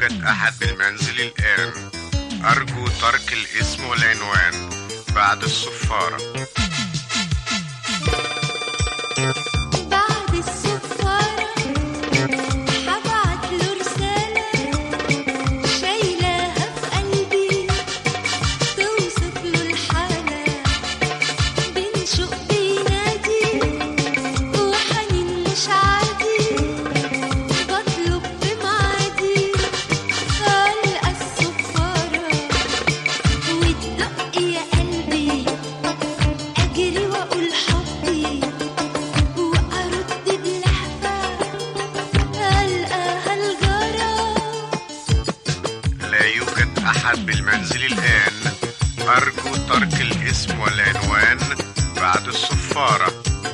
يوجد أحد بالمنزل الآن. أرجو ترك الاسم والعنوان بعد الصفارة. بعد الصفارة هبعتله رسالة شايلاها في قلبي توصفله الحالة، بين شوق بينادي وحنين مش عادي، بطلب في معادي ألقى الصفارة وتدق يا قلبي، أجري وأقول حبي وأرد بلهفة ألقاها الجرى. لا يوجد أحد بالمنزل الآن. أرجو ترك الاسم والعنوان بعد الصفارة.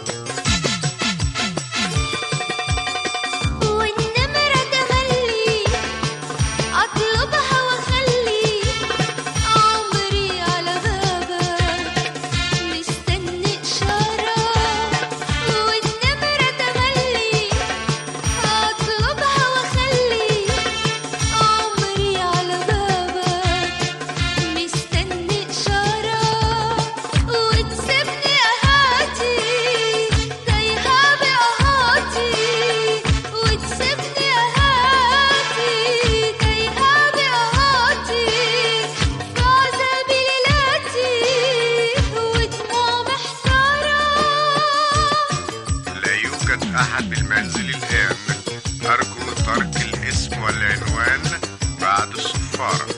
والنمرة تملي أطلبها وأخلي عمري على بابك مستني إشارة. والنمرة تملي أطلبها وأخلي عمري على بابك مستني إشارة، وتسيبني أهاتي تايهة بأهاتي، وتسيبني أهاتي تايهة بأهاتي، في عذاب ليلاتي ودموع محتارة. لا يوجد أحد بالمنزل الآن. أرجو ترك الاسم والعنوان بعد الصفارة.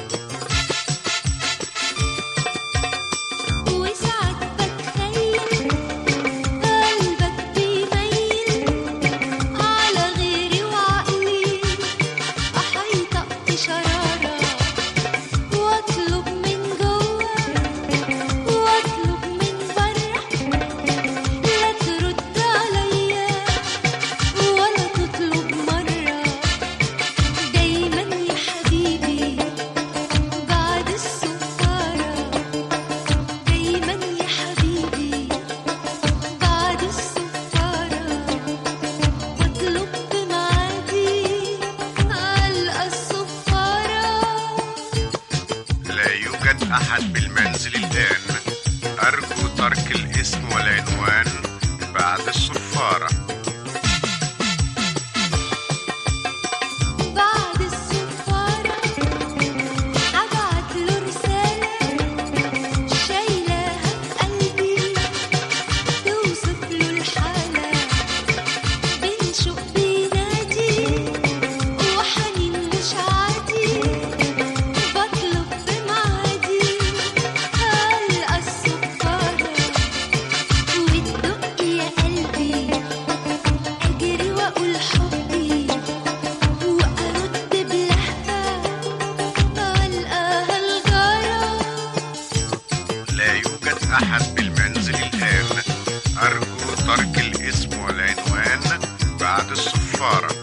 وساعات بتخيل قلبك بيميل على غيري وعقلي، أحيطق بشرارة وأطلب من جوا وأطلب من برا، لا ترد عليا ولا تطلب مرة. دايما يا حبيبي بعد الصفارة، دايما يا حبيبي بعد الصفارة، بطلب بمعادي ألقى الصفارة. لا يوجد أحد بالمنزل الآن. أرجو ترك الاسم والعنوان بعد الصفارة. بعد الصفارة هبعتله رسالة شايلاها في قلبي توصفله الحالة، بين شوق بينادي وحنين مش عادي، بطلب في معادي ألقى الصفارة وتدق يا قلبي، أجري وأقول حبي وأرد بلهفة ألقاها الجرى. لا يوجد أحد بالمنزل الآن. أرجو ترك الاسم والعنوان بعد الصفارة.